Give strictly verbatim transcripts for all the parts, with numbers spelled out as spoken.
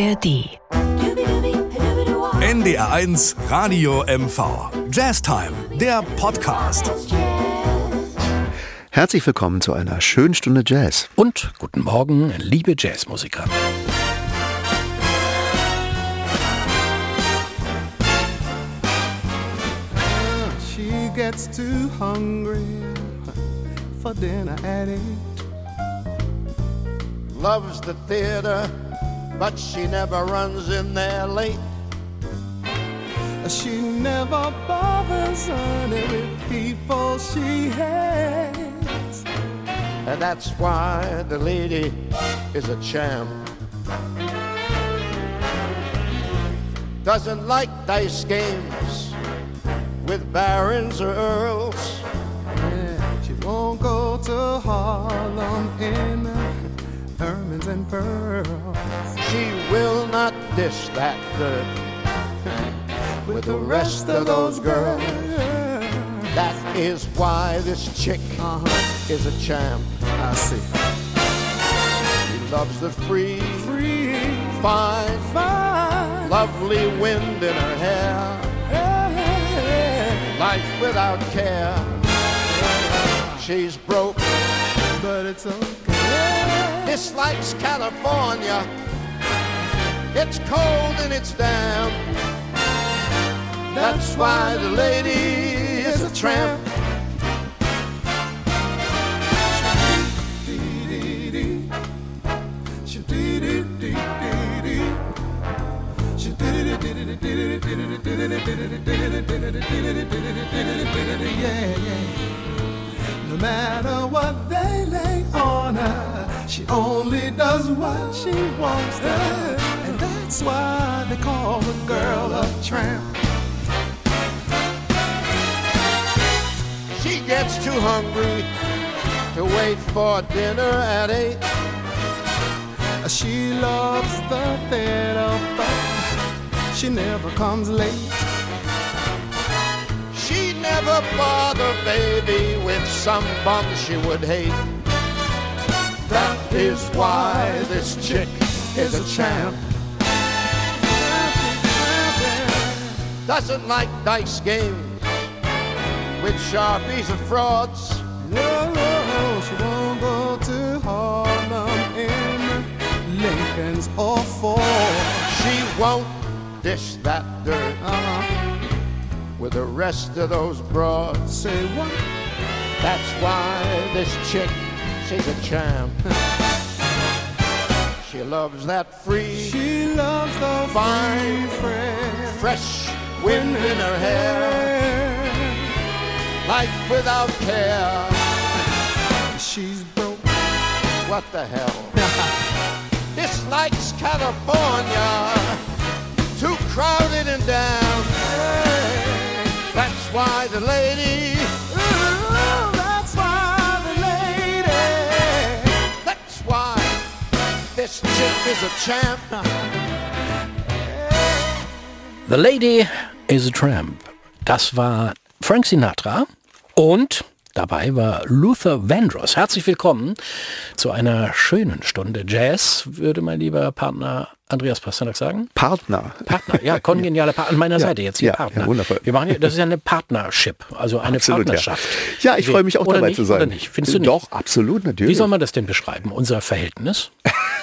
R D. N D R eins Radio M V. Jazztime, der Podcast. Herzlich willkommen zu einer schönen Stunde Jazz. Und guten Morgen, liebe Jazzmusiker. She gets too hungry for dinner at eight. Loves the theater, but she never runs in there late. She never bothers honey with people she hates. And that's why the lady is a champ. Doesn't like dice games with barons or earls. Yeah, she won't go to Harlem in ermines and pearls. She will not dish that dirt with the rest of those girls. That is why this chick uh-huh. is a champ. I see. She loves the free, free, fine, fine, lovely wind in her hair. Hey. Life without care. She's broke, but it's okay. Dislikes California. It's cold and it's damp. That's why the lady is a tramp. No matter what they lay on her, she only does what she wants to. And that's why they call the girl a tramp. She gets too hungry to wait for dinner at eight. She loves the theater, but she never comes late. She'd never bother baby with some bum she would hate. That is why this chick is a champ. Doesn't like dice games with sharpies and frauds. No, no, she won't go to Harlem in Lincoln's or Ford. She won't dish that dirt uh-huh. with the rest of those broads. Say what? That's why this chick, she's a champ. She loves that free, she loves the fine, free, fresh wind in her hair. Life without care. She's broke. What the hell? Dislikes California. Too crowded and down. That's why the lady. Ooh, that's why the lady. That's why this chick is a champ. The Lady is a Tramp. Das war Frank Sinatra und dabei war Luther Vandross. Herzlich willkommen zu einer schönen Stunde Jazz, würde mein lieber Partner Andreas Pasternak sagen. Partner. Partner, ja, kongeniale Partner. An meiner ja, Seite jetzt hier ja, Partner. Ja, wundervoll. Wir machen hier, das ist ja eine Partnership, also eine absolut, Partnerschaft. Ja, ja ich freue mich auch oder dabei nicht, zu sein. Oder nicht? Findest du nicht? Doch, absolut, natürlich. Wie soll man das denn beschreiben, unser Verhältnis?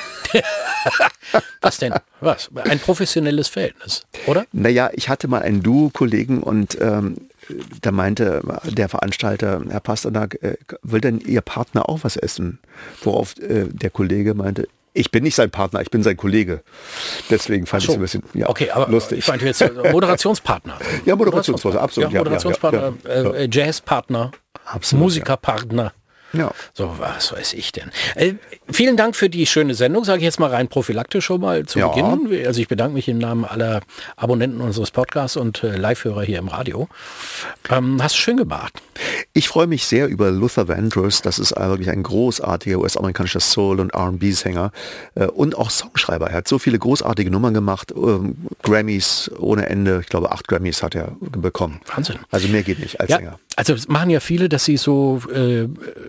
Was denn? Was? Ein professionelles Verhältnis, oder? Naja, ich hatte mal einen Duo-Kollegen und ähm, da meinte der Veranstalter, Herr Pasternak, äh, will denn Ihr Partner auch was essen? Worauf äh, der Kollege meinte, ich bin nicht sein Partner, ich bin sein Kollege. Deswegen fand so. ich es ein bisschen ja, okay, aber lustig. Ich meinte jetzt Moderationspartner. Ja, Moderationspartner, absolut. Ja, Moderationspartner, ja, ja, ja. Äh, Jazzpartner, absolut, Musikerpartner. Ja. So, was weiß ich denn. Äh, vielen Dank für die schöne Sendung, sage ich jetzt mal rein prophylaktisch schon mal zu ja. Beginn. Also ich bedanke mich im Namen aller Abonnenten unseres Podcasts und äh, Live-Hörer hier im Radio. Ähm, hast du schön gemacht. Ich freue mich sehr über Luther Vandross. Das ist wirklich ein großartiger U S-amerikanischer Soul- und R and B-Sänger äh, und auch Songschreiber. Er hat so viele großartige Nummern gemacht, ähm, Grammys ohne Ende. Ich glaube, acht Grammys hat er bekommen. Wahnsinn. Also mehr geht nicht als ja, Sänger. Also das machen ja viele, dass sie so äh,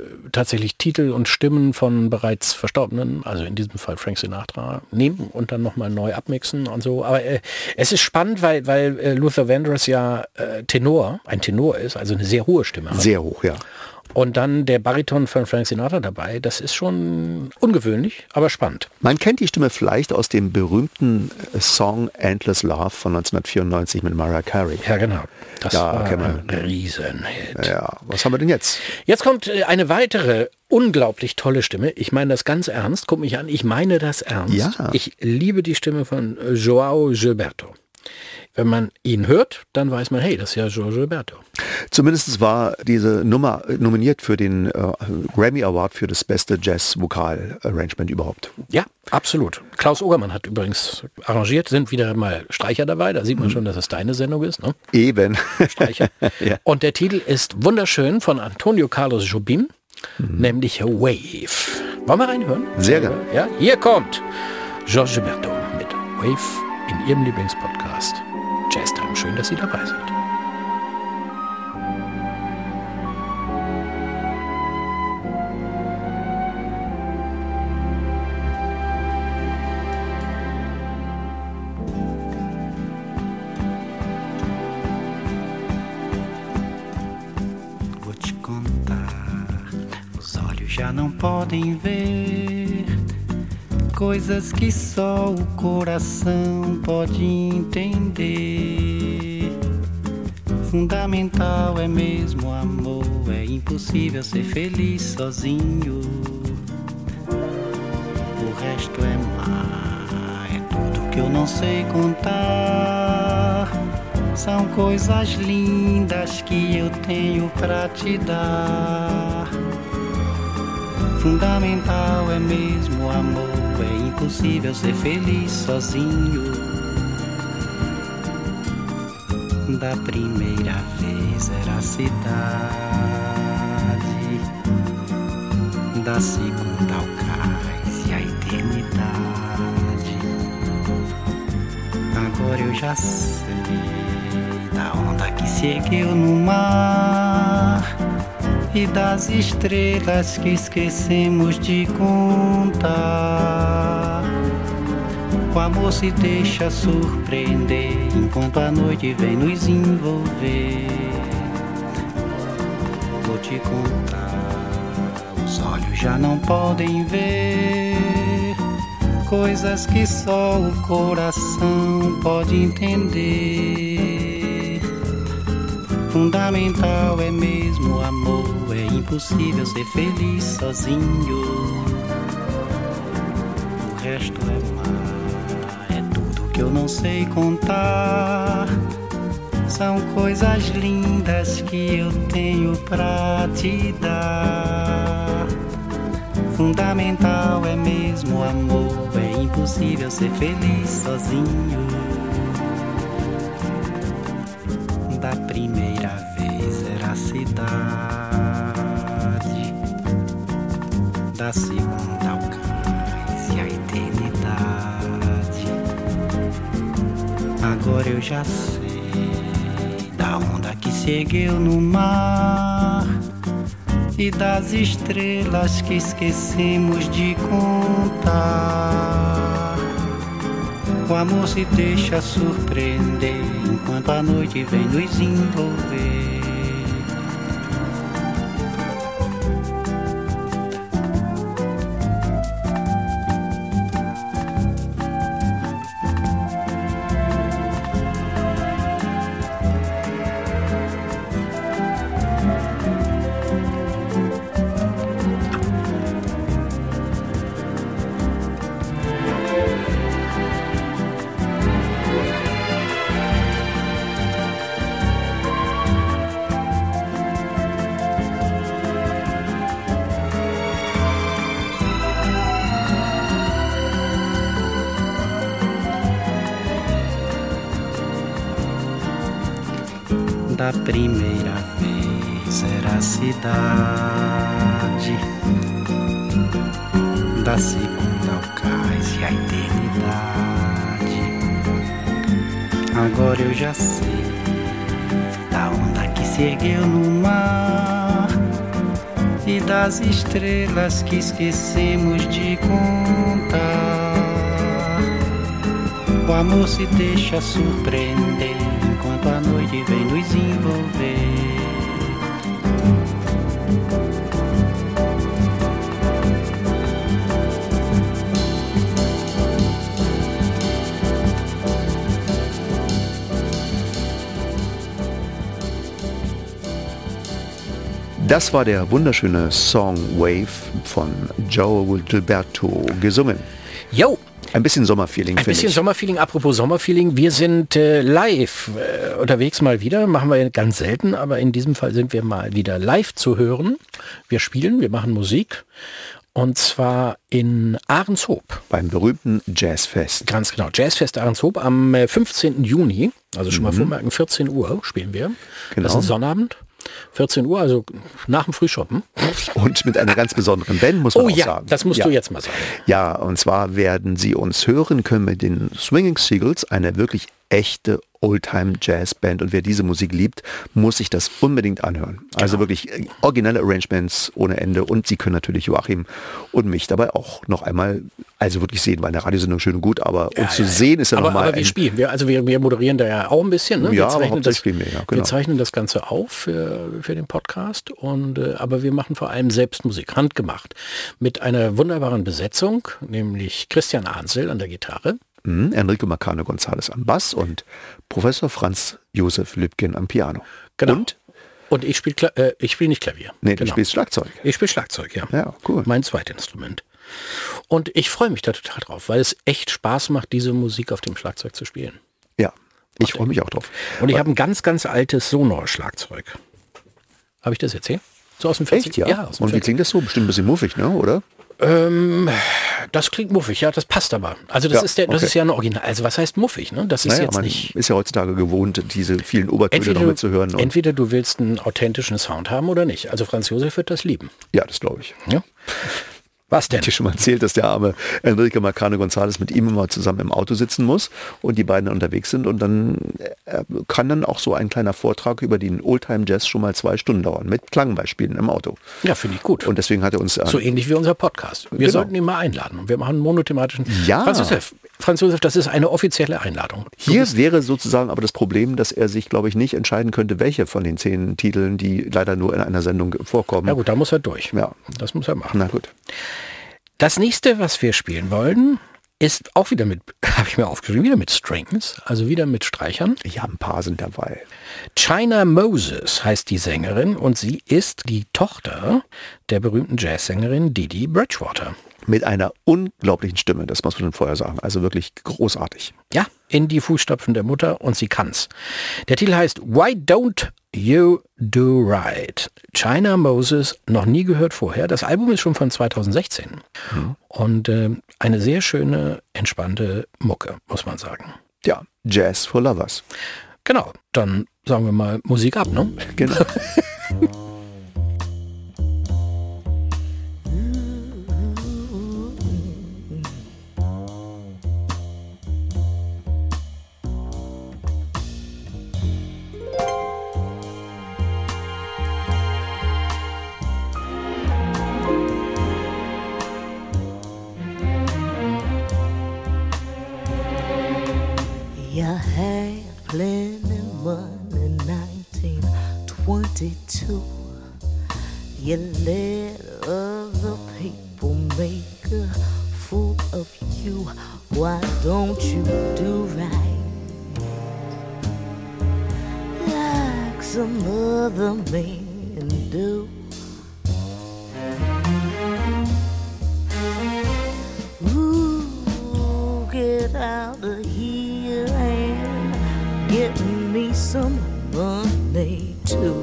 tatsächlich Titel und Stimmen von bereits Verstorbenen, also in diesem Fall Frank Sinatra, nehmen und dann nochmal neu abmixen und so. Aber äh, es ist spannend, weil, weil äh, Luther Vandross ja äh, Tenor, ein Tenor ist, also eine sehr hohe Stimme hat. Sehr hoch, ja. Und dann der Bariton von Frank Sinatra dabei, das ist schon ungewöhnlich, aber spannend. Man kennt die Stimme vielleicht aus dem berühmten Song Endless Love von neunzehnhundertvierundneunzig mit Mariah Carey. Ja, genau. Das Ja, war kennt ein man. Riesenhit. Ja, was haben wir denn jetzt? Jetzt kommt äh, eine weitere unglaublich tolle Stimme. Ich meine das ganz ernst. Guck mich an, ich meine das ernst. Ja. Ich liebe die Stimme von äh, João Gilberto. Wenn man ihn hört, dann weiß man, hey, das ist ja João Gilberto. Zumindest war diese Nummer nominiert für den äh, Grammy Award für das beste Jazz-Vokal-Arrangement überhaupt. Ja, absolut. Klaus Ogermann hat übrigens arrangiert, sind wieder mal Streicher dabei. Da sieht man schon, dass es deine Sendung ist, ne? Eben. Streicher. Ja. Und der Titel ist wunderschön von Antonio Carlos Jobim, mhm. nämlich Wave. Wollen wir reinhören? Sehr gerne. Ja, hier kommt Jorge Gilberto mit Wave in Ihrem Lieblingspodcast Jazz Time. Schön, dass Sie dabei sind. Vou te contar, os olhos já não podem ver coisas que só o coração pode entender. Fundamental é mesmo o amor, é impossível ser feliz sozinho. O resto é mar, é tudo que eu não sei contar. São coisas lindas que eu tenho pra te dar. Fundamental é mesmo o amor, é impossível ser feliz sozinho. Da primeira vez era a cidade, da segunda ao cais e a eternidade. Agora eu já sei da onda que se ergueu no mar e das estrelas que esquecemos de contar. O amor se deixa surpreender enquanto a noite vem nos envolver. Vou te contar, os olhos já não podem ver coisas que só o coração pode entender. Fundamental é mesmo o amor, é impossível ser feliz sozinho. O resto é mar, é tudo que eu não sei contar. São coisas lindas que eu tenho pra te dar. Fundamental é mesmo o amor, é impossível ser feliz sozinho. Da primeira vez era a cidade, da segunda ao cais e a eternidade. Agora eu já sei da onda que se ergueu no mar e das estrelas que esquecemos de contar. O amor se deixa surpreender enquanto a noite vem nos envolver. Da primeira vez era a cidade, da segunda ao cais e a eternidade. Agora eu já sei da onda que se ergueu no mar e das estrelas que esquecemos de contar. O amor se deixa surpreender enquanto a noite vem nos envolver. Das war der wunderschöne Song Wave von Joe Gilberto gesungen. Jo! Ein bisschen Sommerfeeling, Ein finde bisschen ich. Sommerfeeling, apropos Sommerfeeling, wir sind äh, live äh, unterwegs mal wieder, machen wir ganz selten, aber in diesem Fall sind wir mal wieder live zu hören. Wir spielen, wir machen Musik und zwar in Ahrenshoop. Beim berühmten Jazzfest. Ganz genau, Jazzfest Ahrenshoop am äh, fünfzehnten Juni, also schon mal Mhm. vormerken, vierzehn Uhr spielen wir. Genau. Das ist ein Sonnabend. vierzehn Uhr, also nach dem Frühschoppen. Und mit einer ganz besonderen Band, muss man Oh auch ja, sagen. das musst ja. du jetzt mal sagen. Ja, und zwar werden Sie uns hören können mit den Swinging Seagulls, eine wirklich echte Oldtime-Jazz-Band. Und wer diese Musik liebt, muss sich das unbedingt anhören. Also Genau. wirklich äh, originelle Arrangements ohne Ende. Und Sie können natürlich Joachim und mich dabei auch noch einmal, also wirklich sehen, weil eine Radiosendung schön und gut, aber Ja, uns zu ja, ja. sehen ist ja aber, nochmal aber wir spielen, wir, also wir, wir moderieren da ja auch ein bisschen. Ne? Ja, wir aber zeichnen das, hauptsächlich spielen wir, ja, genau. wir zeichnen das Ganze auf für, für den Podcast, und, äh, aber wir machen vor allem selbst Musik, handgemacht, mit einer wunderbaren Besetzung, nämlich Christian Ahnsel an der Gitarre. Mhm, Enrico Marcano González am Bass und Professor Franz Josef Lübken am Piano. Genau. Und? Und ich spiele äh, ich spiel nicht Klavier. Nee, du Genau. spielst Schlagzeug. Ich spiele Schlagzeug, ja. Ja, cool. Mein Zweitinstrument. Und ich freue mich da total drauf, weil es echt Spaß macht, diese Musik auf dem Schlagzeug zu spielen. Ja, ich freue mich auch drauf. Und ich habe ein ganz, ganz altes Sonor-Schlagzeug. Habe ich das erzählt? So aus dem vierzig? Echt, ja? Ja, aus dem Und wie vierzig. klingt das so? Bestimmt ein bisschen muffig, ne? Oder? Ähm, das klingt muffig, ja, das passt aber. Also das Ja, ist der, das okay. ist ja ein Original. Also was heißt muffig, ne? Das ist Naja, jetzt man nicht. ist ja heutzutage gewohnt, diese vielen Obertöne Entweder noch du, mitzuhören. Und entweder du willst einen authentischen Sound haben oder nicht. Also Franz Josef wird das lieben. ja, das glaube ich. Ja? Was denn? Ich habe schon mal erzählt, dass der arme Enrique Marcano González mit ihm immer zusammen im Auto sitzen muss und die beiden unterwegs sind, und dann äh, kann dann auch so ein kleiner Vortrag über den Oldtime Jazz schon mal zwei Stunden dauern, mit Klangbeispielen im Auto. Ja, finde ich gut. Und deswegen hat er uns... Äh, So ähnlich wie unser Podcast. Wir Genau. sollten ihn mal einladen. Und wir machen einen monothematischen... Ja. Franz Josef, Franz Josef, das ist eine offizielle Einladung. Du Hier bist- wäre sozusagen aber das Problem, dass er sich, glaube ich, nicht entscheiden könnte, welche von den zehn Titeln, die leider nur in einer Sendung vorkommen. Ja gut, da muss er durch. Ja. Das muss er machen. Na gut. Das nächste, was wir spielen wollen, ist auch wieder mit, habe ich mir aufgeschrieben, wieder mit Strings, also wieder mit Streichern. Ja, ein paar sind dabei. China Moses heißt die Sängerin, und sie ist die Tochter der berühmten Jazzsängerin Didi Bridgewater. Mit einer unglaublichen Stimme, das muss man schon vorher sagen. Also wirklich großartig. Ja, in die Fußstapfen der Mutter, und sie kann's. Der Titel heißt Why Don't You Do Right? China Moses, noch nie gehört vorher. Das Album ist schon von zweitausendsechzehn. Mhm. Und äh, eine sehr schöne, entspannte Mucke, muss man sagen. Ja, Jazz for Lovers. Genau, dann sagen wir mal Musik ab, ne? Genau. You had plenty money in nineteen twenty-two. You let other people make a fool of you. Why don't you do right like some other men do? Ooh, get out of here and get me some money too.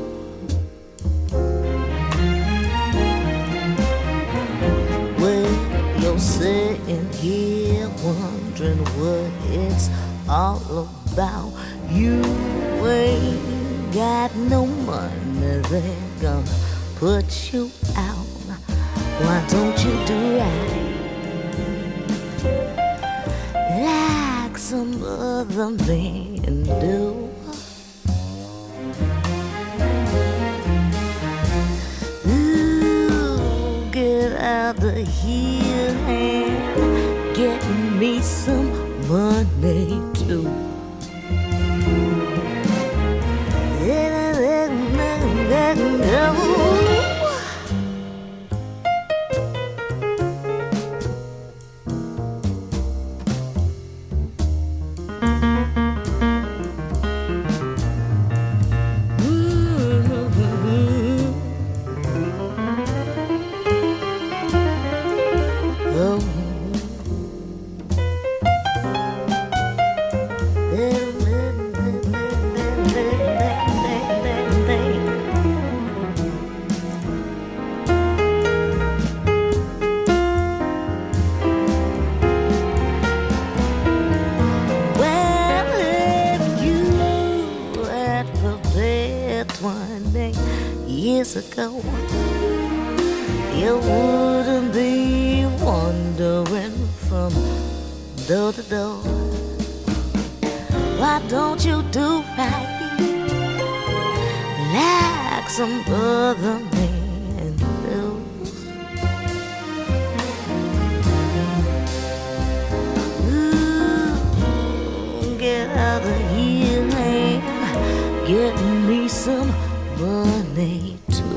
Well, you're sitting here wondering what it's all about. You ain't got no money, they're gonna put you out. Why don't you do right like some other men do? Ooh, here and get me some money too. Ago, you wouldn't be wandering from door to door. Why don't you do right like some other men do? Ooh, get out of here and get me some money.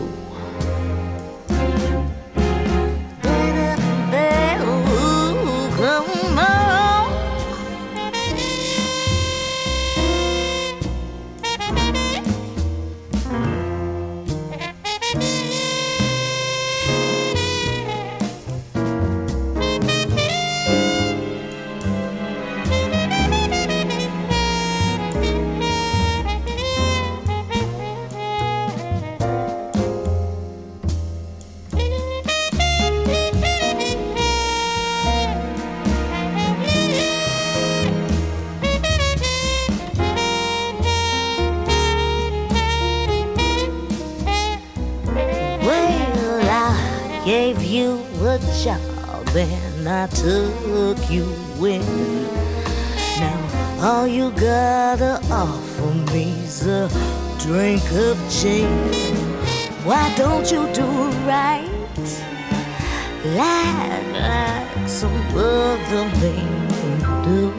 Gave you a job and I took you in. Now all you gotta offer me's a drink of gin. Why don't you do right like, like some other men do?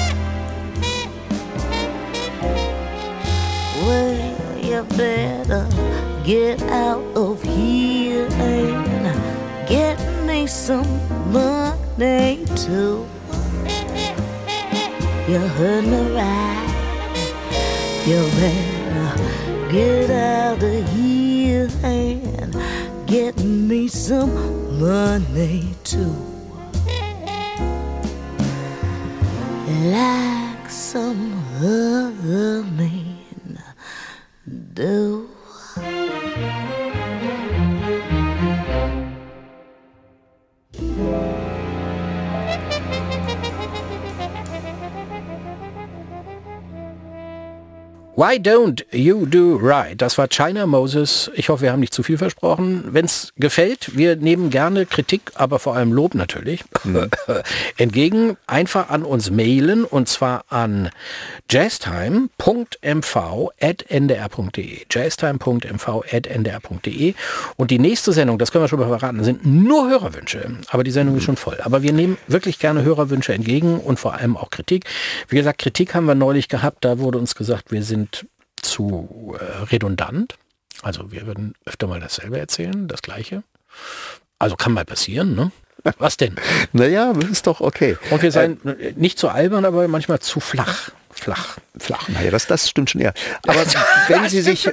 Well, you better get out of here and get me some money too. You heard me right. You better get out of here and get me some money too. Like some other men do. Why Don't You Do Right? Das war China Moses. Ich hoffe, wir haben nicht zu viel versprochen. Wenn es gefällt, wir nehmen gerne Kritik, aber vor allem Lob natürlich mhm. entgegen. Einfach an uns mailen und zwar an jazztime punkt m v at n d r punkt d e. jazztime punkt m v at n d r punkt d e. Und die nächste Sendung, das können wir schon mal verraten, sind nur Hörerwünsche. Aber die Sendung ist schon voll. Aber wir nehmen wirklich gerne Hörerwünsche entgegen und vor allem auch Kritik. Wie gesagt, Kritik haben wir neulich gehabt. Da wurde uns gesagt, wir sind zu äh, redundant. Also wir würden öfter mal dasselbe erzählen, das Gleiche. Also kann mal passieren, ne? Was denn? Naja, das ist doch okay. Und wir seien äh, nicht zu albern, aber manchmal zu flach. Flach. Flach. Naja, das, das stimmt schon eher. Aber wenn Sie sich...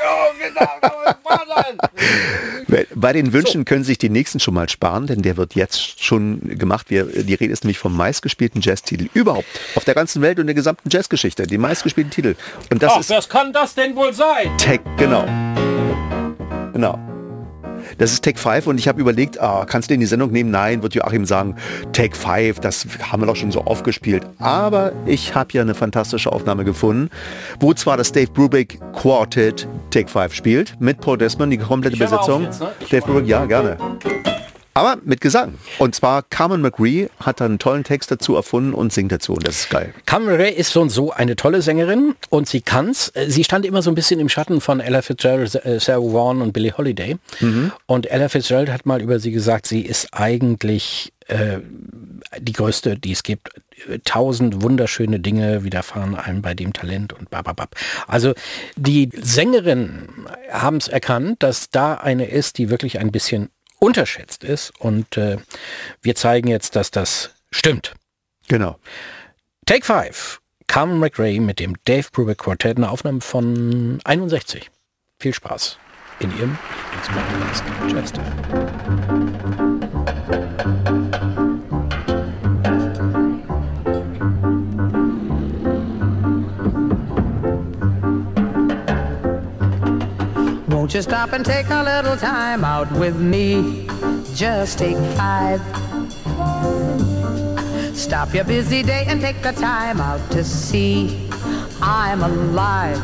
Bei den Wünschen so. Können Sie sich die nächsten schon mal sparen, denn der wird jetzt schon gemacht. Wir, die Rede ist nämlich vom meistgespielten Jazztitel überhaupt auf der ganzen Welt und der gesamten Jazzgeschichte. Die meistgespielten Titel. Und das Ach, ist was kann das denn wohl sein? Take, genau. Genau. Das ist Take Five und ich habe überlegt, ah, kannst du den in die Sendung nehmen? Nein, wird Joachim sagen, Take Five, das haben wir doch schon so oft gespielt. Aber ich habe hier eine fantastische Aufnahme gefunden, wo zwar das Dave Brubeck Quartet Take Five spielt, mit Paul Desmond, die komplette Besetzung. Jetzt, ne? Dave Brubeck, ja, gerne. Aber mit Gesang. Und zwar Carmen McRae hat da einen tollen Text dazu erfunden und singt dazu. Und das ist geil. Carmen McRae ist so und so eine tolle Sängerin und sie kann's. Sie stand immer so ein bisschen im Schatten von Ella Fitzgerald, Sarah Vaughan und Billie Holiday. Mhm. Und Ella Fitzgerald hat mal über sie gesagt, sie ist eigentlich äh, die größte, die es gibt. Tausend wunderschöne Dinge widerfahren einem bei dem Talent und bababab. Also die Sängerinnen haben es erkannt, dass da eine ist, die wirklich ein bisschen unterschätzt ist und äh, wir zeigen jetzt, dass das stimmt. Genau. Take Five, Carmen McRae mit dem Dave Brubeck Quartett, eine Aufnahme von einundsechzig. Viel Spaß in ihrem Lieblingspodcast Jazz Time. Won't you stop and take a little time out with me? Just take five. Stop your busy day and take the time out to see I'm alive.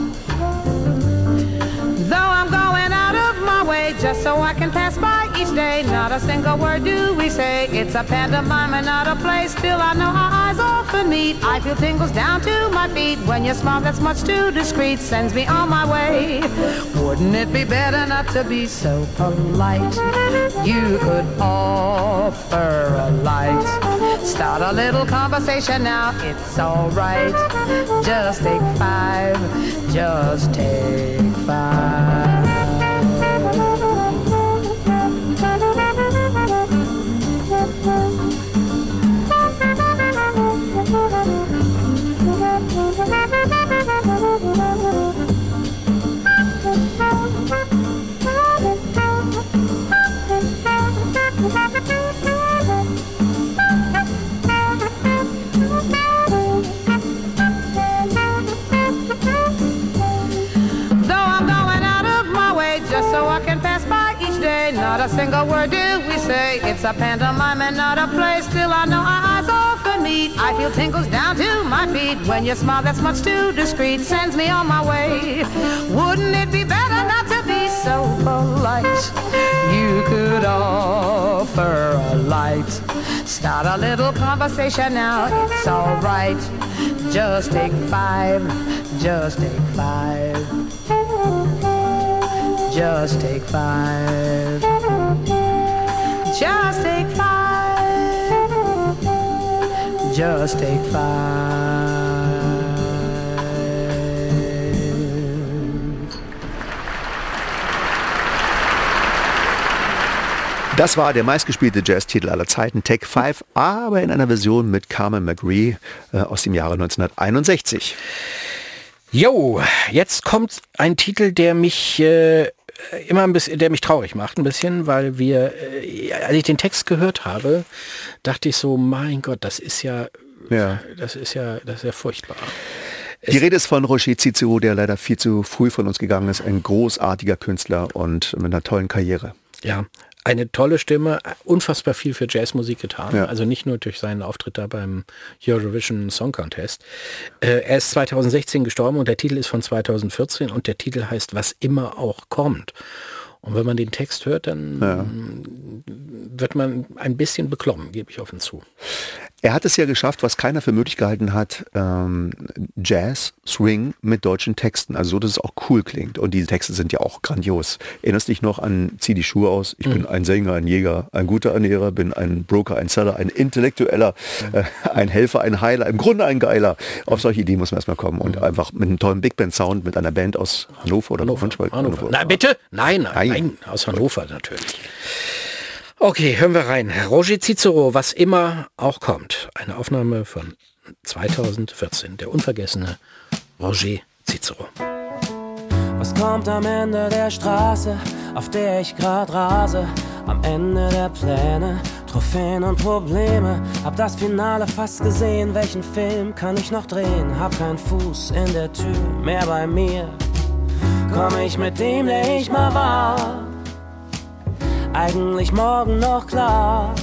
Though I'm going out of my way just so I can pass by each day, not a single word do we say. It's a pantomime and not a play. Still I know our eyes often meet. I feel tingles down to my feet when your smile that's much too discreet sends me on my way. Wouldn't it be better not to be so polite? You could offer a light. Start a little conversation now, it's alright. Just take five, just take five. Not a single word do we say. It's a pantomime and not a play. Still I know our eyes often meet. I feel tingles down to my feet when your smile that's much too discreet sends me on my way. Wouldn't it be better not to be so polite? You could offer a light. Start a little conversation now, it's alright. Just take five, just take five. Just take five. Just take five. Just take five. Das war der meistgespielte Jazztitel aller Zeiten, Take Five, aber in einer Version mit Carmen McRae äh, aus dem Jahre neunzehnhunderteinundsechzig. Jo, jetzt kommt ein Titel, der mich äh, immer ein bisschen, der mich traurig macht ein bisschen, weil wir, äh, als ich den Text gehört habe, dachte ich so, mein Gott, das ist ja, ja. das ist ja, das ist ja furchtbar. Die Rede ist von Roger Cicero, der leider viel zu früh von uns gegangen ist, ein großartiger Künstler und mit einer tollen Karriere. Ja. Eine tolle Stimme, unfassbar viel für Jazzmusik getan, ja. Also nicht nur durch seinen Auftritt da beim Eurovision Song Contest. Äh, er ist zweitausendsechzehn gestorben und der Titel ist von zweitausendvierzehn und der Titel heißt Was immer auch kommt. Und wenn man den Text hört, dann ja. wird man ein bisschen beklommen, gebe ich offen zu. Er hat es ja geschafft, was keiner für möglich gehalten hat, ähm, Jazz, Swing mit deutschen Texten, also so, dass es auch cool klingt. Und diese Texte sind ja auch grandios. Erinnerst dich noch an Zieh die Schuhe aus, ich mhm. bin ein Sänger, ein Jäger, ein guter Ernährer, bin ein Broker, ein Seller, ein Intellektueller, mhm. äh, ein Helfer, ein Heiler, im Grunde ein Geiler. Auf solche Ideen muss man erstmal kommen und mhm. einfach mit einem tollen Big Band Sound, mit einer Band aus Hannover oder Hannover. Hannover. Hannover. Na bitte? Nein, nein, nein, aus Hannover natürlich. Okay, hören wir rein. Roger Cicero, was immer auch kommt. Eine Aufnahme von zweitausendvierzehn. Der unvergessene Roger Cicero. Was kommt am Ende der Straße, auf der ich grad rase? Am Ende der Pläne, Trophäen und Probleme. Hab das Finale fast gesehen, welchen Film kann ich noch drehen? Hab keinen Fuß in der Tür, mehr bei mir. Komm ich mit dem, der ich mal war? Eigentlich morgen noch klar.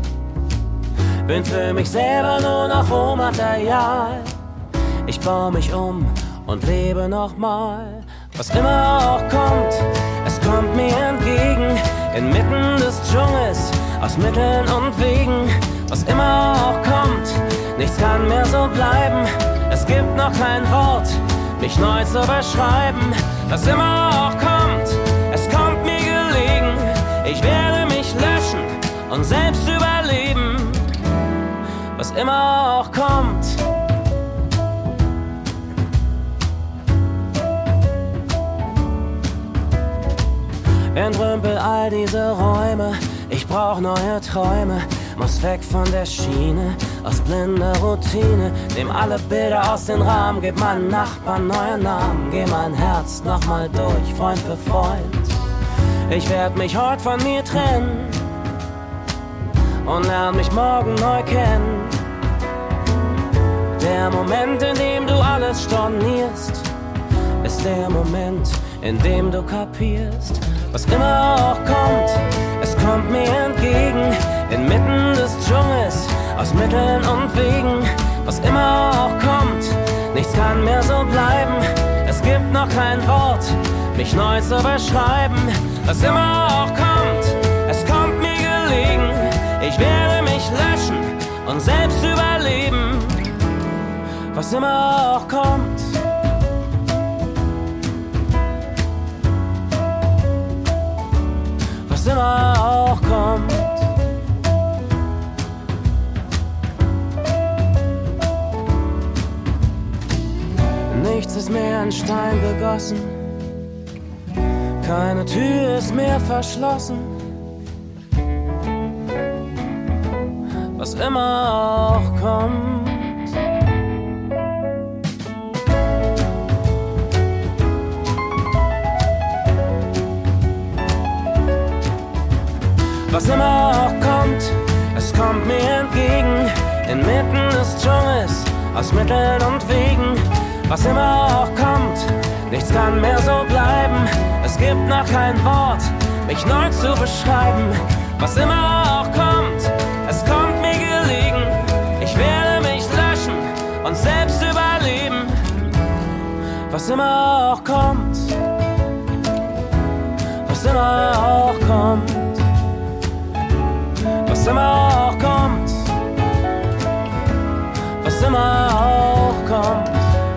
Bin für mich selber nur noch Rohmaterial. Ich baue mich um und lebe nochmal. Was immer auch kommt, es kommt mir entgegen. Inmitten des Dschungels aus Mitteln und Wegen, was immer auch kommt, nichts kann mehr so bleiben. Es gibt noch kein Wort, mich neu zu beschreiben, was immer auch kommt, es kommt mir gelegen. Ich werde mich löschen und selbst überleben, was immer auch kommt. Entrümpel all diese Räume, ich brauch neue Träume, muss weg von der Schiene, aus blinder Routine. Nehm alle Bilder aus den Rahmen, geb meinen Nachbarn neue Namen, geh mein Herz nochmal durch, Freund für Freund. Ich werd mich heut von mir trennen und lern mich morgen neu kennen. Der Moment, in dem du alles stornierst, ist der Moment, in dem du kapierst, was immer auch kommt, es kommt mir entgegen, inmitten des Dschungels, aus Mitteln und Wegen, was immer auch kommt, nichts kann mehr so bleiben, es gibt noch kein Wort, mich neu zu beschreiben, was immer auch kommt, es kommt mir gelegen, ich werde mich löschen und selbst überleben, was immer auch kommt. Was immer auch kommt. Nichts ist mehr in Stein gegossen, keine Tür ist mehr verschlossen. Was immer auch kommt. Was immer auch kommt, es kommt mir entgegen, inmitten des Dschungels, aus Mitteln und Wegen. Was immer auch kommt, nichts kann mehr so bleiben, es gibt noch kein Wort, mich neu zu beschreiben. Was immer auch kommt, es kommt mir gelegen, ich werde mich löschen und selbst überleben. Was immer auch kommt, was immer auch kommt. Was immer auch kommt, was immer auch kommt.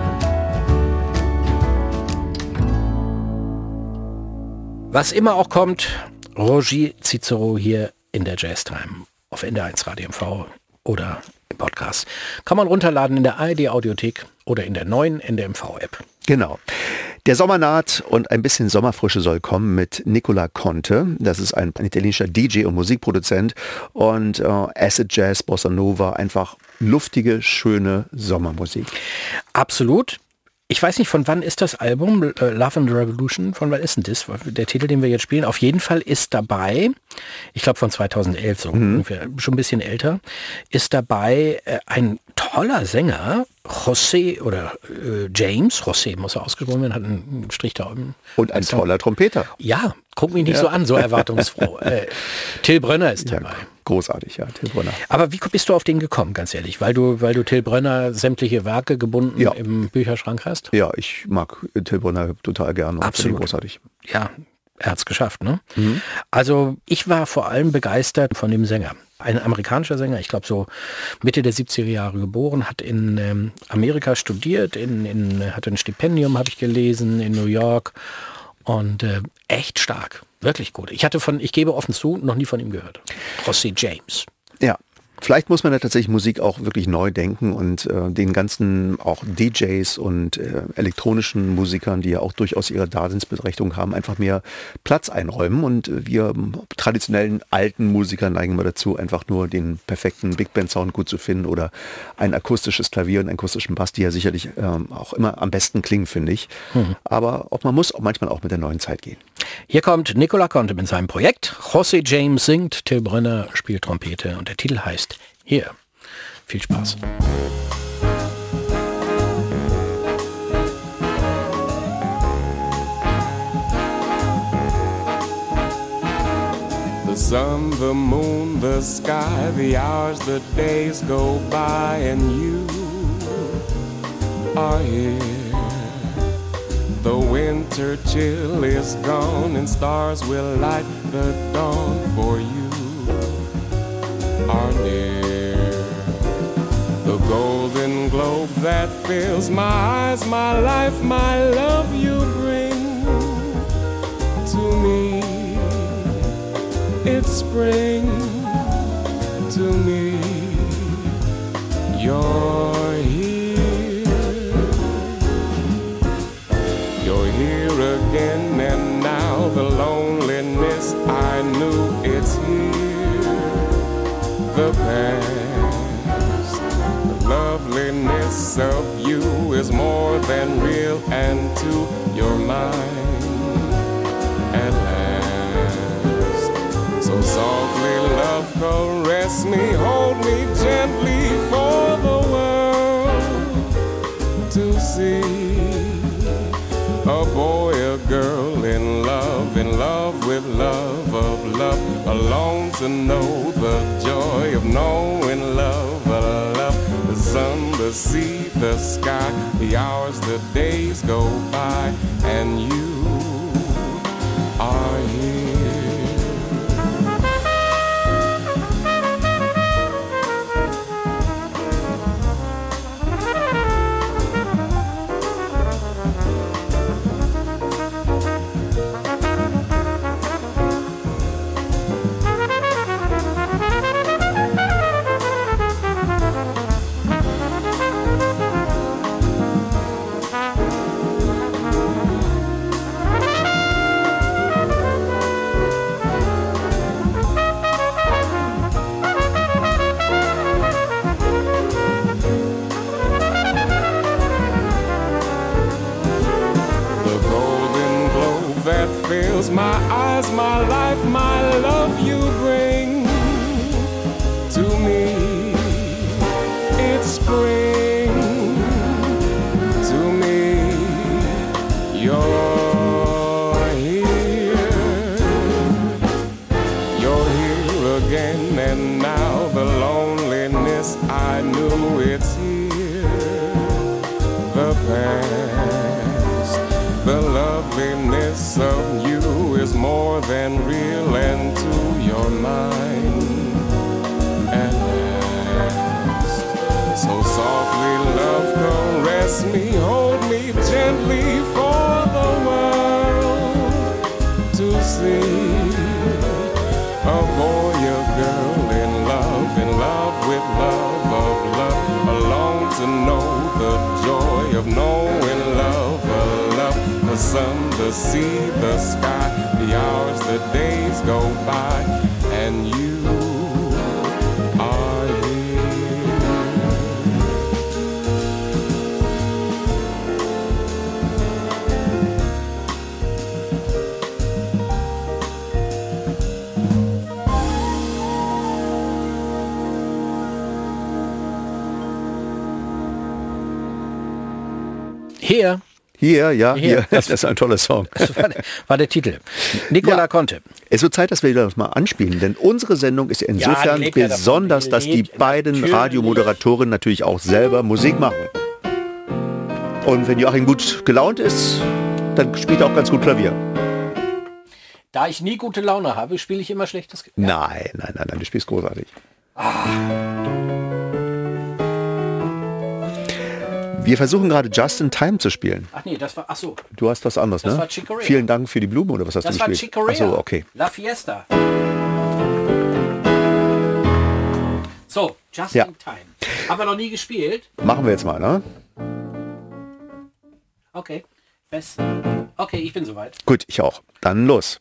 Was immer auch kommt, Roger Cicero hier in der Jazztime auf N D R eins Radio M V oder im Podcast. Kann man runterladen in der A R D Audiothek oder in der neuen N D R M V App. Genau. Der Sommer naht und ein bisschen Sommerfrische soll kommen mit Nicola Conte. Das ist ein, ein italienischer D J und Musikproduzent und äh, Acid Jazz, Bossa Nova, einfach luftige, schöne Sommermusik. Absolut. Ich weiß nicht, von wann ist das Album äh, Love and Revolution? Von wann ist denn das? Der Titel, den wir jetzt spielen. Auf jeden Fall ist dabei, ich glaube von zweitausendelf, so mhm. ungefähr, schon ein bisschen älter, ist dabei äh, ein toller Sänger, José oder äh, James, José muss er ausgesprochen werden, hat einen Strich da oben. Und ein also, toller Trompeter. Ja, guck mich nicht ja. so an, so erwartungsfroh. äh, Till Brönner ist dabei. Ja, großartig, ja, Till Brönner. Aber wie bist du auf den gekommen, ganz ehrlich? Weil du, weil du Till Brönner sämtliche Werke gebunden ja. im Bücherschrank hast? Ja, ich mag Till Brönner total gerne. Absolut. Großartig. Ja, er hat es geschafft, ne? Mhm. Also ich war vor allem begeistert von dem Sänger. Ein amerikanischer Sänger, ich glaube so Mitte der siebziger Jahre geboren, hat in ähm, Amerika studiert, in, in, hatte ein Stipendium, habe ich gelesen, in New York und äh, echt stark, wirklich gut. Ich hatte von, ich gebe offen zu, noch nie von ihm gehört. José James. Ja. Vielleicht muss man ja tatsächlich Musik auch wirklich neu denken und äh, den ganzen auch D Js und äh, elektronischen Musikern, die ja auch durchaus ihre Daseinsberechtigung haben, einfach mehr Platz einräumen. Und äh, wir traditionellen alten Musiker neigen mal dazu, einfach nur den perfekten Big Band Sound gut zu finden oder ein akustisches Klavier und einen akustischen Bass, die ja sicherlich ähm, auch immer am besten klingen, finde ich. Mhm. Aber auch man muss auch manchmal auch mit der neuen Zeit gehen. Hier kommt Nicola Conte mit seinem Projekt. José James singt, Till Brönner spielt Trompete und der Titel heißt Hier. Viel Spaß. The sun, the moon, the sky, the hours, the days go by and you are here. The winter chill is gone and stars will light the dawn for you. are near. The golden globe that fills my eyes, my life, my love you bring to me. It's spring to me. You're here. You're here again, and now the loneliness I knew, it's here. The past, the loveliness of you is more than real, and to your mind at last. So softly, love, caress me, hold me gently for the world to see. A boy, a girl in love, in love with love of love, alone to know the joy of knowing love, a love. The sun, the sea, the sky, the hours, the days go by, and you are here. My eyes, my life, my love you bring to me. It's spring to me. You're here. You're here again, and now the loneliness I knew, it's here. The past, the loveliness of you is more than real, and to your mind at last. So softly, love, caress me, hold me gently for the world to see. A boy, a girl in love, in love with love of love, alone to know the joy of knowing love, a love. The sun, the sea, the sky, the hours, the days go by, and you are Hier. Hier, ja, hier. Hier. Das ist ein toller Song. Das war der, war der Titel. Nicola Ja. Conte. Es wird Zeit, dass wir das mal anspielen, denn unsere Sendung ist insofern die lebt ja davon, besonders, die dass die lebt beiden natürlich. Radiomoderatorinnen natürlich auch selber Musik machen. Und wenn Joachim gut gelaunt ist, dann spielt er auch ganz gut Klavier. Da ich nie gute Laune habe, spiele ich immer schlechtes Klavier. Nein, nein, nein, nein, du spielst großartig. Wir versuchen gerade Just in Time zu spielen. Ach nee, das war, ach so. Du hast was anderes, Das ne? war Chick Corea. Vielen Dank für die Blumen, oder was hast Das du war gespielt? Chick Corea. Ach so, okay. La Fiesta. So, Just Ja. in Time. Haben wir noch nie gespielt? Machen wir jetzt mal, ne? Okay. Best. Okay, ich bin soweit. Gut, ich auch. Dann los.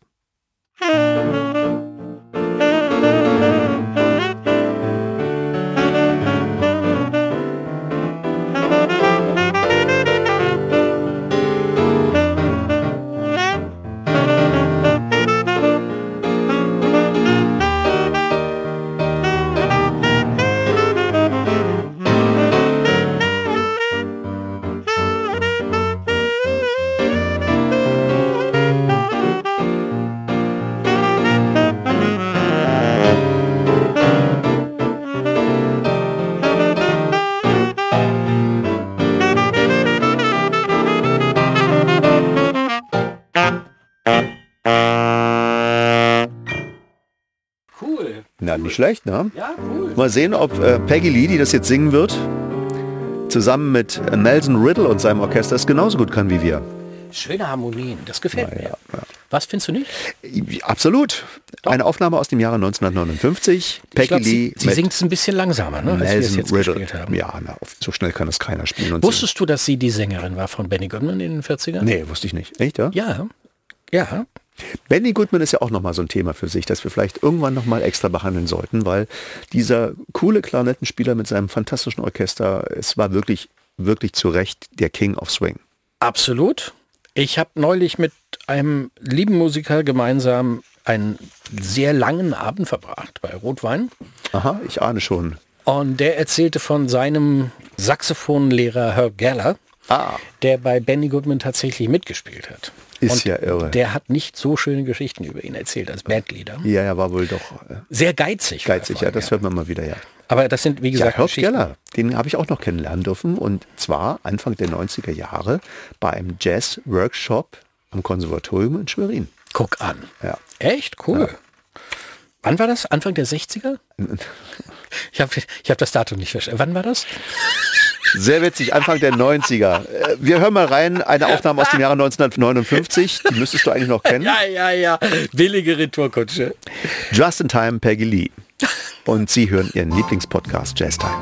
nicht schlecht, ne? Ja, cool. Mal sehen, ob äh, Peggy Lee, die das jetzt singen wird, zusammen mit Nelson Riddle und seinem Orchester es genauso gut kann wie wir. Schöne Harmonien, das gefällt Na, mir. ja, ja. Was findest du nicht? Absolut. Eine Aufnahme aus dem Jahre neunzehnhundertneunundfünfzig. Ich Peggy glaub, Lee sie sie mit singt es ein bisschen langsamer, ne, als wir es Nelson jetzt Riddle. gespielt haben. Ja, na, so schnell kann es keiner spielen. Und Wusstest du, dass sie die Sängerin war von Benny Goodman in den vierzigern? singen. Nee, wusste ich nicht. Echt, ja? Ja, ja. Benny Goodman ist ja auch nochmal so ein Thema für sich, das wir vielleicht irgendwann nochmal extra behandeln sollten, weil dieser coole Klarinettenspieler mit seinem fantastischen Orchester, es war wirklich, wirklich zu Recht der King of Swing. Absolut. Ich habe neulich mit einem lieben Musiker gemeinsam einen sehr langen Abend verbracht bei Rotwein. Aha, ich ahne schon. Und der erzählte von seinem Saxophonlehrer Herb Geller, Ah. der bei Benny Goodman tatsächlich mitgespielt hat. Ist Und ja irre. Der hat nicht so schöne Geschichten über ihn erzählt als Bandleader. Ja, er war wohl doch äh, Sehr geizig. geizig, ja, das hört man mal wieder, ja. Aber das sind, wie Ja, gesagt, Herb Geschichten. Geller, den habe ich auch noch kennenlernen dürfen und zwar Anfang der neunziger Jahre bei einem Jazz-Workshop am Konservatorium in Schwerin. Guck an. Ja. Echt? Cool. Wann war das? Anfang der sechziger? Ich habe ich hab das Datum nicht verstanden. Wann war das? Sehr witzig, Anfang der neunziger. Äh, Wir hören mal rein, eine Aufnahme aus dem Jahre neunzehnhundertneunundfünfzig, die müsstest du eigentlich noch kennen. Ja, ja, ja. Billige Retourkutsche. Just in Time, Peggy Lee. Und Sie hören Ihren Lieblingspodcast Jazz Time.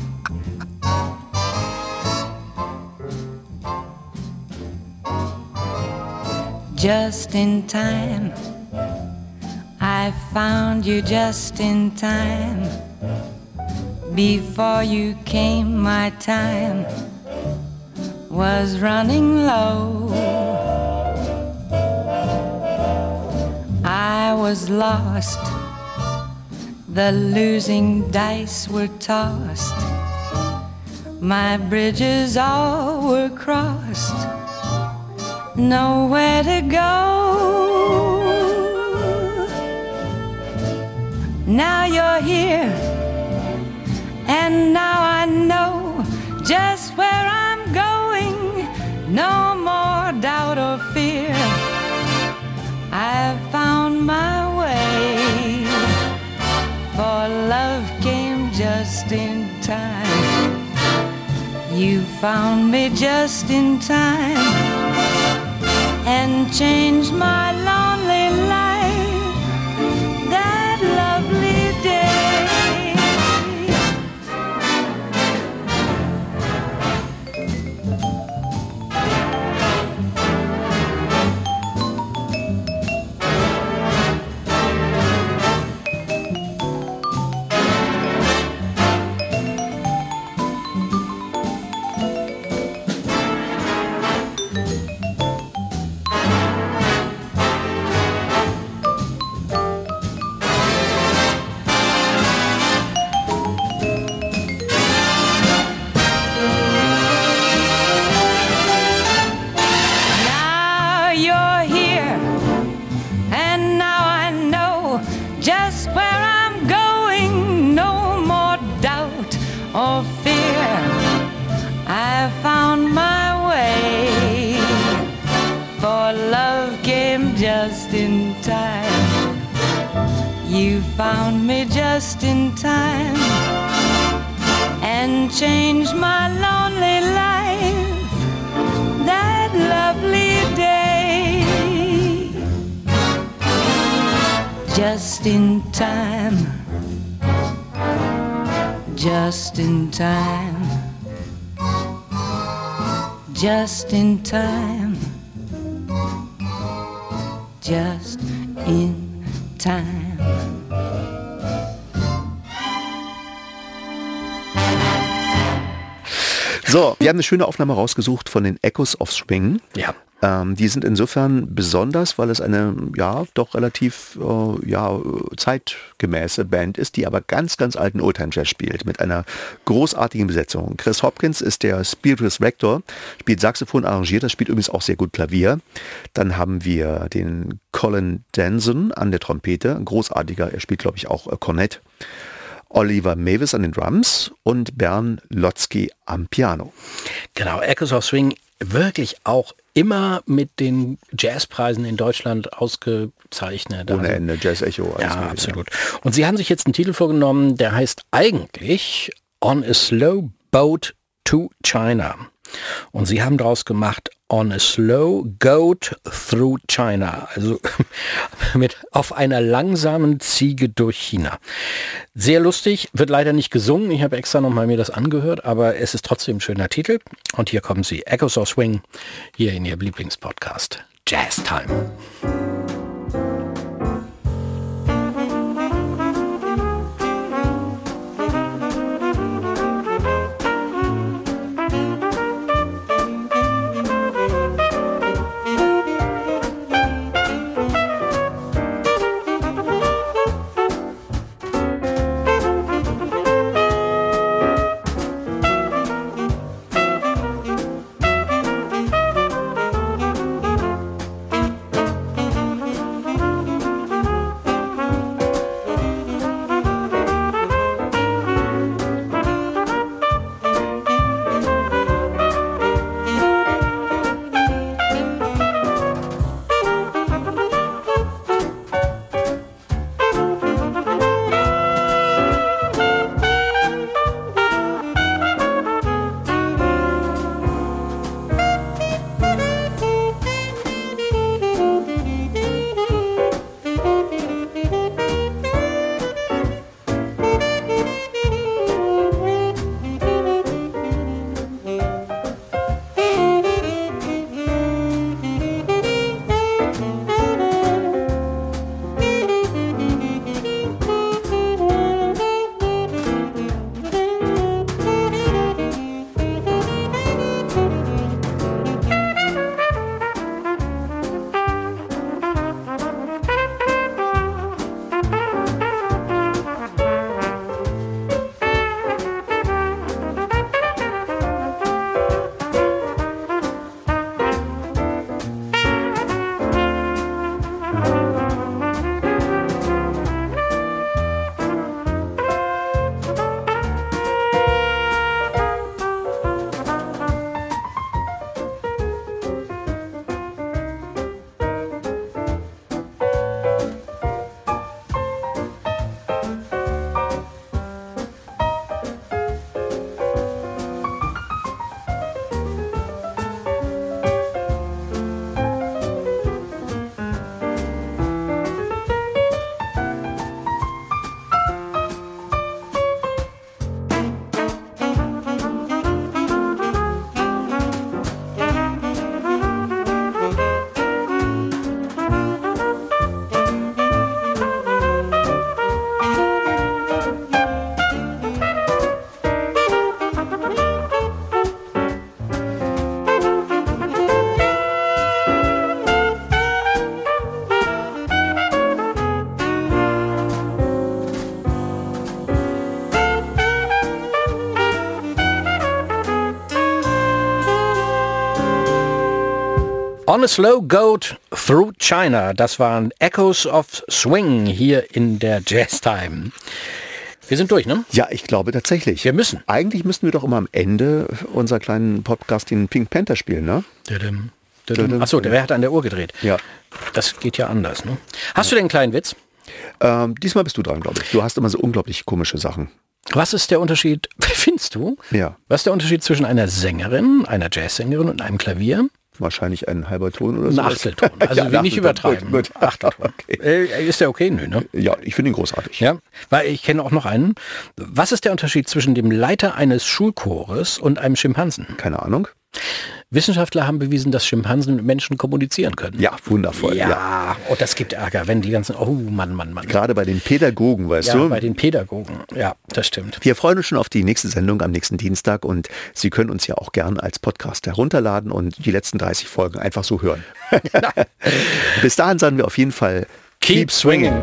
Just in time, I found you just in time. Before you came, my time was running low. I was lost, the losing dice were tossed. My bridges all were crossed, nowhere to go. Now you're here, and now I know just where I'm going. No more doubt or fear, I've found my way. For love came just in time. You found me just in time and changed my lonely life that lovely day. Now you're here, and now I know just where I'm going. No more doubt or fear, I found my way. For love came just in time. You found me just in time and changed my lonely life that lovely day. Just in time, just in time, just in time, just in time. So, wir haben eine schöne Aufnahme rausgesucht von den Echoes of Swing. Ja. Ähm, die sind insofern besonders, weil es eine, ja, doch relativ äh, ja, zeitgemäße Band ist, die aber ganz, ganz alten Oldtime-Jazz spielt, mit einer großartigen Besetzung. Chris Hopkins ist der Spiritus Rector, spielt Saxophon, arrangiert, das spielt übrigens auch sehr gut Klavier. Dann haben wir den Colin Danson an der Trompete, ein großartiger, er spielt, glaube ich, auch äh, Cornett. Oliver Mavis an den Drums und Bern Lotzky am Piano. Genau, Echoes of Swing, wirklich auch immer mit den Jazzpreisen in Deutschland ausgezeichnet. Ohne also, Ende, Jazz Echo. Ja, absolut. Und sie haben sich jetzt einen Titel vorgenommen, der heißt eigentlich On a Slow Boat to China. Und sie haben daraus gemacht On a Slow Goat Through China, also mit auf einer langsamen Ziege durch China. Sehr lustig, wird leider nicht gesungen. Ich habe extra nochmal mir das angehört, aber es ist trotzdem ein schöner Titel. Und hier kommen sie, Echoes of Swing, hier in ihrem Lieblingspodcast Jazz Time. On a Slow Goat Through China. Das waren Echoes of Swing hier in der Jazz Time. Wir sind durch, ne? Ja, ich glaube tatsächlich. Wir müssen. Eigentlich müssten wir doch immer am Ende unserer kleinen Podcast den Pink Panther spielen, ne? Dödüm, dödüm. Achso, der hat an der Uhr gedreht. Ja. Das geht ja anders, ne? Hast du denn einen kleinen Witz? Ähm, diesmal bist du dran, glaube ich. Du hast immer so unglaublich komische Sachen. Was ist der Unterschied, findest du? Ja. Was ist der Unterschied zwischen einer Sängerin, einer Jazzsängerin und einem Klavier? Wahrscheinlich ein halber Ton oder so. Ein Achtelton. Also ja, wir nicht übertreiben. Gut, gut. Achtelton. Okay. Äh, ist der okay? Nö, ne? Ja, ich finde ihn großartig. Ja, weil ich kenne auch noch einen. Was ist der Unterschied zwischen dem Leiter eines Schulchores und einem Schimpansen? Keine Ahnung. Wissenschaftler haben bewiesen, dass Schimpansen mit Menschen kommunizieren können. Ja, wundervoll. Ja, ja. Oh, das gibt Ärger, wenn die ganzen, oh Mann, Mann, Mann. Gerade bei den Pädagogen, weißt ja, du? bei den Pädagogen, ja, das stimmt. Wir freuen uns schon auf die nächste Sendung am nächsten Dienstag und Sie können uns ja auch gern als Podcast herunterladen und die letzten dreißig Folgen einfach so hören. Bis dahin sagen wir auf jeden Fall Keep, keep swinging.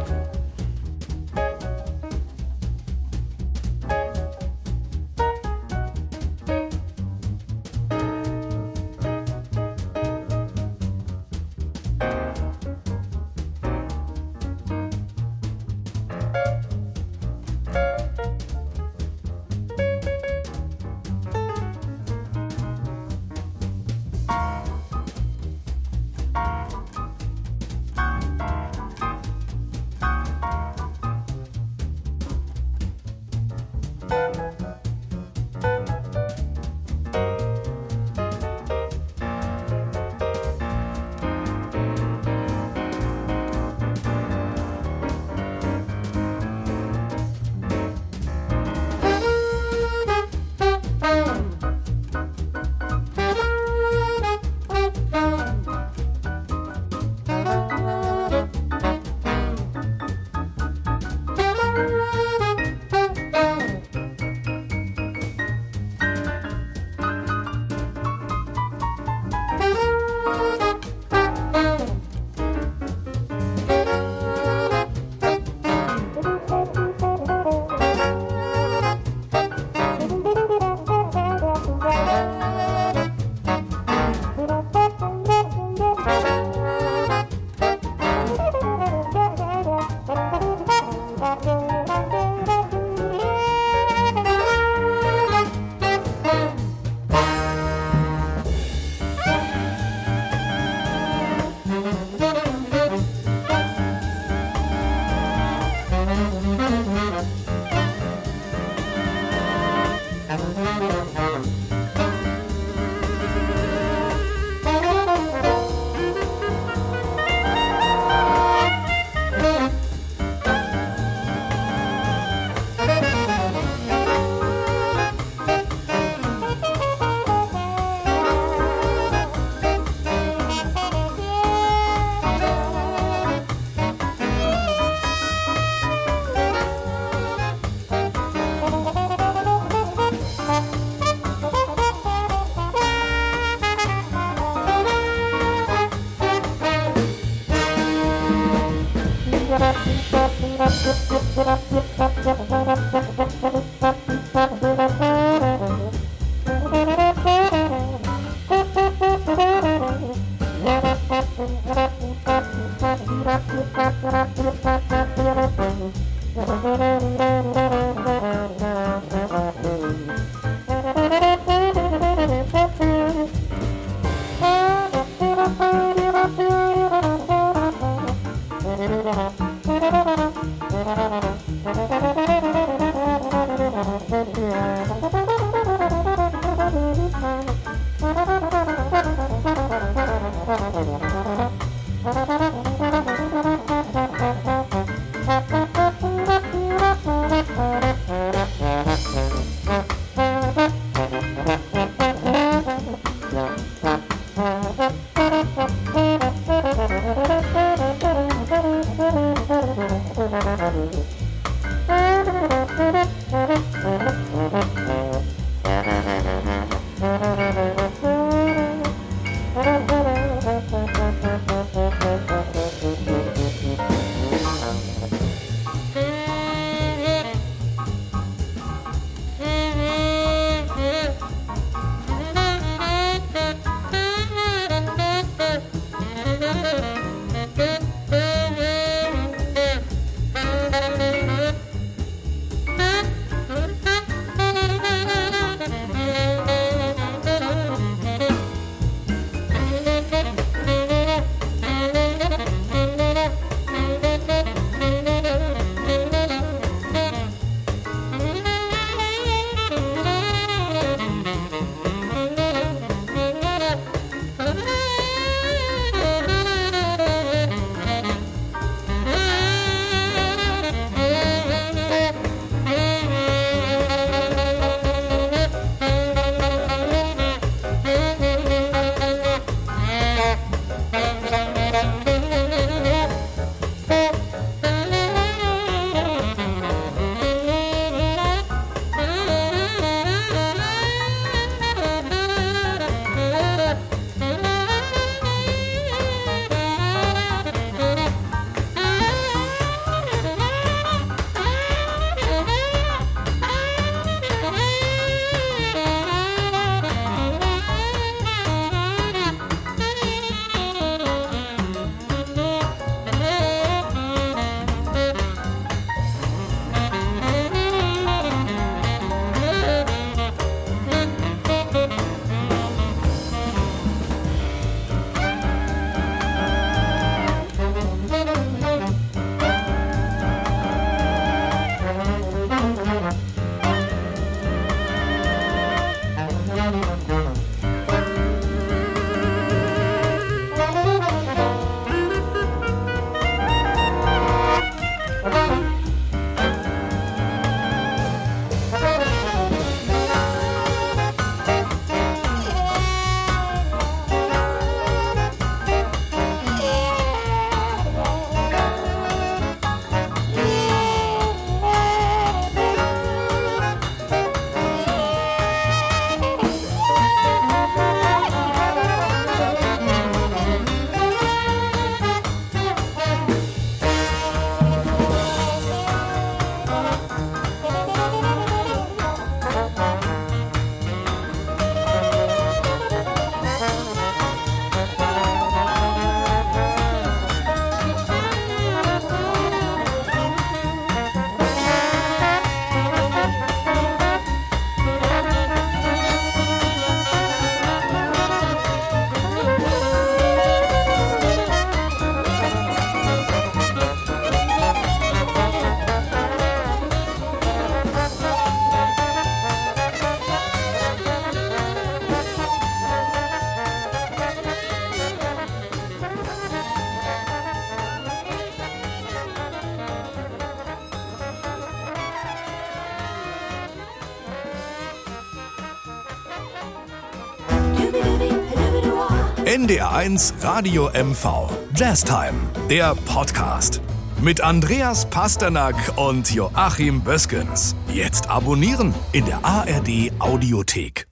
N D R eins Radio M V. Jazztime, der Podcast. Mit Andreas Pasternak und Joachim Böskens. Jetzt abonnieren in der A R D Audiothek.